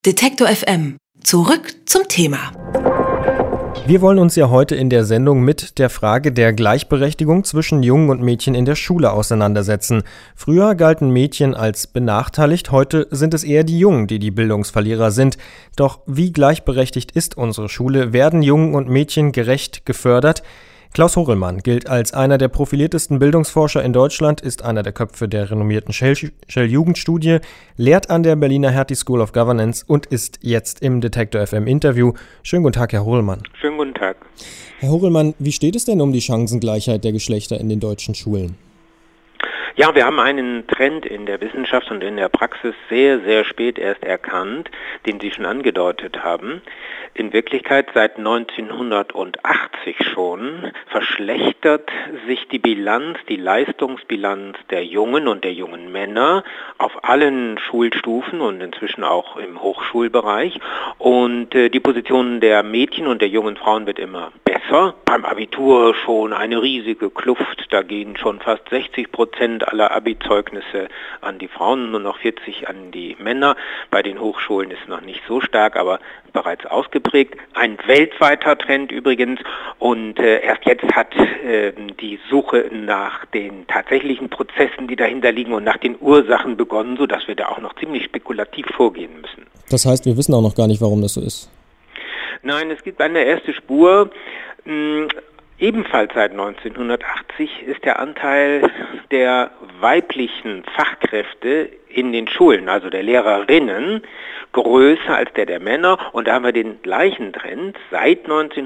Detektor FM. Zurück zum Thema. Wir wollen uns ja heute in der Sendung mit der Frage der Gleichberechtigung zwischen Jungen und Mädchen in der Schule auseinandersetzen. Früher galten Mädchen als benachteiligt, heute sind es eher die Jungen, die die Bildungsverlierer sind. Doch wie gleichberechtigt ist unsere Schule? Werden Jungen und Mädchen gerecht gefördert? Klaus Horelmann gilt als einer der profiliertesten Bildungsforscher in Deutschland, ist einer der Köpfe der renommierten Shell-Jugendstudie, lehrt an der Berliner Hertie School of Governance und ist jetzt im Detektor FM Interview. Schönen guten Tag, Herr Horelmann. Schönen guten Tag. Herr Horelmann, wie steht es denn um die Chancengleichheit der Geschlechter in den deutschen Schulen? Ja, wir haben einen Trend in der Wissenschaft und in der Praxis sehr, sehr spät erst erkannt, den Sie schon angedeutet haben. In Wirklichkeit seit 1980 schon verschlechtert sich die Bilanz, die Leistungsbilanz der Jungen und der jungen Männer auf allen Schulstufen und inzwischen auch im Hochschulbereich. Und die Position der Mädchen und der jungen Frauen wird immer besser. Beim Abitur schon eine riesige Kluft, da gehen schon fast 60% aller Abi-Zeugnisse an die Frauen, nur noch 40% an die Männer. Bei den Hochschulen ist noch nicht so stark, aber bereits ausgeprägt. Ein weltweiter Trend übrigens, und erst jetzt hat die Suche nach den tatsächlichen Prozessen, die dahinter liegen, und nach den Ursachen begonnen, sodass wir da auch noch ziemlich spekulativ vorgehen müssen. Das heißt, wir wissen auch noch gar nicht, warum das so ist. Nein, es gibt eine erste Spur. Ebenfalls seit 1980 ist der Anteil der weiblichen Fachkräfte in den Schulen, also der Lehrerinnen, größer als der Männer. Und da haben wir den gleichen Trend seit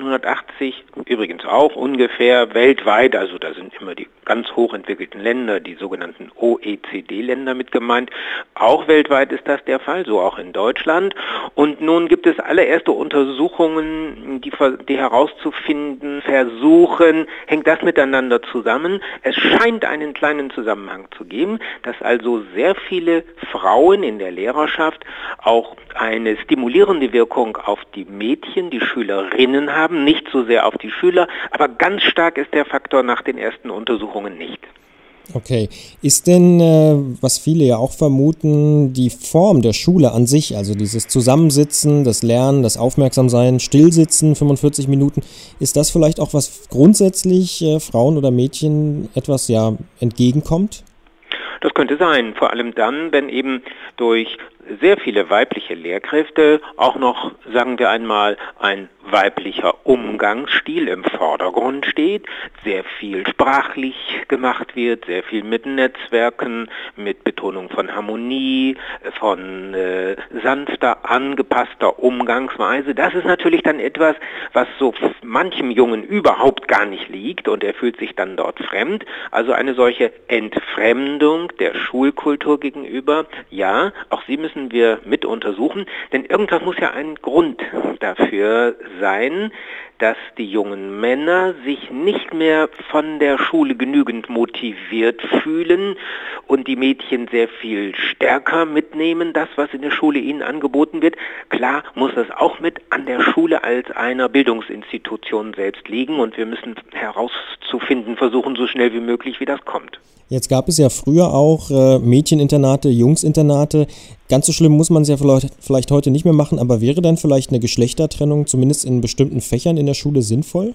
1980, übrigens auch ungefähr weltweit, also da sind immer die ganz hochentwickelten Länder, die sogenannten OECD-Länder mit gemeint. Auch weltweit ist das der Fall, so auch in Deutschland. Und nun gibt es allererste Untersuchungen, die herauszufinden versuchen, hängt das miteinander zusammen. Es scheint einen kleinen Zusammenhang zu geben, dass also sehr viele Frauen in der Lehrerschaft auch eine stimulierende Wirkung auf die Mädchen, die Schülerinnen haben, nicht so sehr auf die Schüler, aber ganz stark ist der Faktor nach den ersten Untersuchungen nicht. Okay. Ist denn, was viele ja auch vermuten, die Form der Schule an sich, also dieses Zusammensitzen, das Lernen, das Aufmerksamsein, Stillsitzen, 45 Minuten, ist das vielleicht auch, was grundsätzlich Frauen oder Mädchen etwas entgegenkommt? Das könnte sein, vor allem dann, wenn eben durch sehr viele weibliche Lehrkräfte auch noch, sagen wir einmal, ein weiblicher Umgangsstil im Vordergrund steht, sehr viel sprachlich gemacht wird, sehr viel mit Netzwerken, mit Betonung von Harmonie, von sanfter, angepasster Umgangsweise. Das ist natürlich dann etwas, was so manchem Jungen überhaupt gar nicht liegt und er fühlt sich dann dort fremd. Also eine solche Entfremdung der Schulkultur gegenüber, ja, auch sie müssen wir mit untersuchen, denn irgendwas muss ja ein Grund dafür sein, dass die jungen Männer sich nicht mehr von der Schule genügend motiviert fühlen und die Mädchen sehr viel stärker mitnehmen, das, was in der Schule ihnen angeboten wird. Klar muss das auch mit an der Schule als einer Bildungsinstitution selbst liegen und wir müssen herauszufinden, versuchen so schnell wie möglich, wie das kommt. Jetzt gab es ja früher auch Mädcheninternate, Jungsinternate. Ganz so schlimm muss man es ja vielleicht heute nicht mehr machen, aber wäre dann vielleicht eine Geschlechtertrennung zumindest in bestimmten Fächern in der Schule sinnvoll?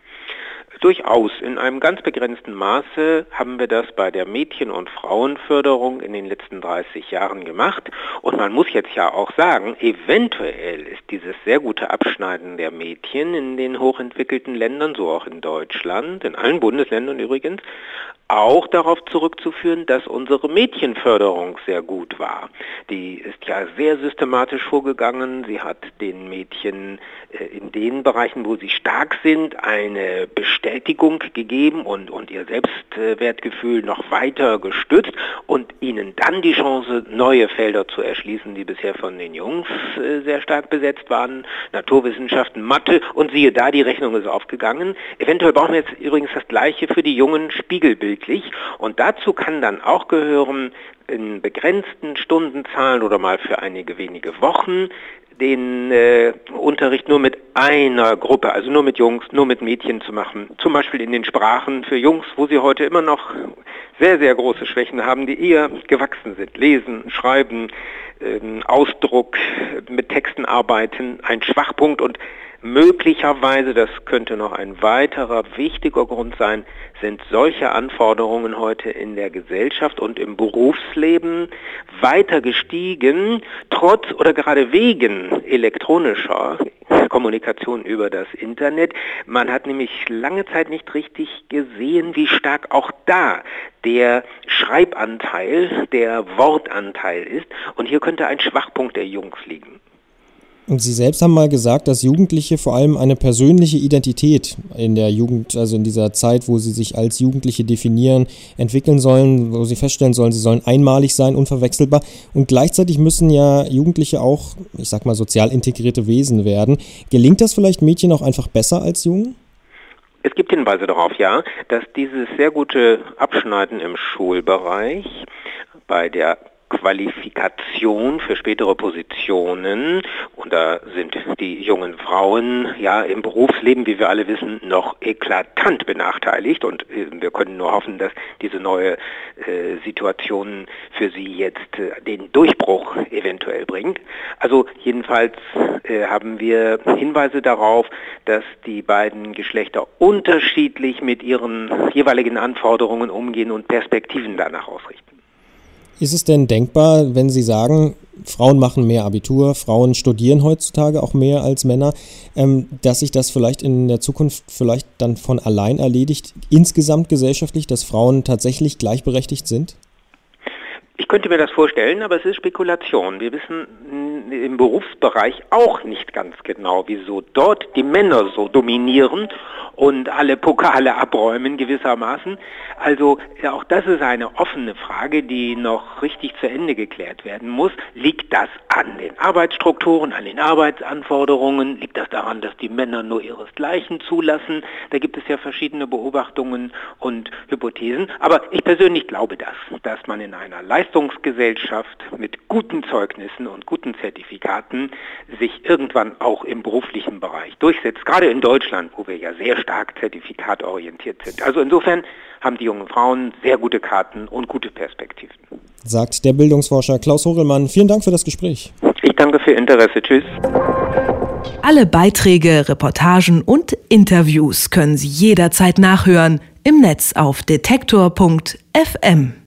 Durchaus. In einem ganz begrenzten Maße haben wir das bei der Mädchen- und Frauenförderung in den letzten 30 Jahren gemacht. Und man muss jetzt ja auch sagen, eventuell ist dieses sehr gute Abschneiden der Mädchen in den hochentwickelten Ländern, so auch in Deutschland, in allen Bundesländern übrigens, auch darauf zurückzuführen, dass unsere Mädchenförderung sehr gut war. Die ist ja sehr systematisch vorgegangen. Sie hat den Mädchen in den Bereichen, wo sie stark sind, eine Bestätigung gegeben und ihr Selbstwertgefühl noch weiter gestützt und ihnen dann die Chance, neue Felder zu erschließen, die bisher von den Jungs sehr stark besetzt waren. Naturwissenschaften, Mathe, und siehe da, die Rechnung ist aufgegangen. Eventuell brauchen wir jetzt übrigens das Gleiche für die Jungen spiegelbildlich. Und dazu kann dann auch gehören, in begrenzten Stundenzahlen oder mal für einige wenige Wochen den Unterricht nur mit einer Gruppe, also nur mit Jungs, nur mit Mädchen zu machen. Zum Beispiel in den Sprachen für Jungs, wo sie heute immer noch sehr, sehr große Schwächen haben, die eher gewachsen sind. Lesen, Schreiben, Ausdruck, mit Texten arbeiten, ein Schwachpunkt und möglicherweise, das könnte noch ein weiterer wichtiger Grund sein, sind solche Anforderungen heute in der Gesellschaft und im Berufsleben weiter gestiegen, trotz oder gerade wegen elektronischer Kommunikation über das Internet. Man hat nämlich lange Zeit nicht richtig gesehen, wie stark auch da der Schreibanteil, der Wortanteil ist. Und hier könnte ein Schwachpunkt der Jungs liegen. Und Sie selbst haben mal gesagt, dass Jugendliche vor allem eine persönliche Identität in der Jugend, also in dieser Zeit, wo sie sich als Jugendliche definieren, entwickeln sollen, wo sie feststellen sollen, sie sollen einmalig sein, unverwechselbar. Und gleichzeitig müssen ja Jugendliche auch, ich sag mal, sozial integrierte Wesen werden. Gelingt das vielleicht Mädchen auch einfach besser als Jungen? Es gibt Hinweise darauf, ja, dass dieses sehr gute Abschneiden im Schulbereich bei der Qualifikation für spätere Positionen, und da sind die jungen Frauen ja im Berufsleben, wie wir alle wissen, noch eklatant benachteiligt, und wir können nur hoffen, dass diese neue Situation für sie jetzt den Durchbruch eventuell bringt. Also jedenfalls haben wir Hinweise darauf, dass die beiden Geschlechter unterschiedlich mit ihren jeweiligen Anforderungen umgehen und Perspektiven danach ausrichten. Ist es denn denkbar, wenn Sie sagen, Frauen machen mehr Abitur, Frauen studieren heutzutage auch mehr als Männer, dass sich das vielleicht in der Zukunft vielleicht dann von allein erledigt, insgesamt gesellschaftlich, dass Frauen tatsächlich gleichberechtigt sind? Ich könnte mir das vorstellen, aber es ist Spekulation. Wir wissen im Berufsbereich auch nicht ganz genau, wieso dort die Männer so dominieren und alle Pokale abräumen gewissermaßen. Also ja, auch das ist eine offene Frage, die noch richtig zu Ende geklärt werden muss. Liegt das an den Arbeitsstrukturen, an den Arbeitsanforderungen? Liegt das daran, dass die Männer nur ihresgleichen zulassen? Da gibt es ja verschiedene Beobachtungen und Hypothesen. Aber ich persönlich glaube dass man in einer Leistungsgesellschaft mit guten Zeugnissen und guten Zertifikaten sich irgendwann auch im beruflichen Bereich durchsetzt. Gerade in Deutschland, wo wir ja sehr stark zertifikatorientiert sind. Also insofern haben die jungen Frauen sehr gute Karten und gute Perspektiven. Sagt der Bildungsforscher Klaus Horelmann. Vielen Dank für das Gespräch. Ich danke für Ihr Interesse. Tschüss. Alle Beiträge, Reportagen und Interviews können Sie jederzeit nachhören im Netz auf detektor.fm.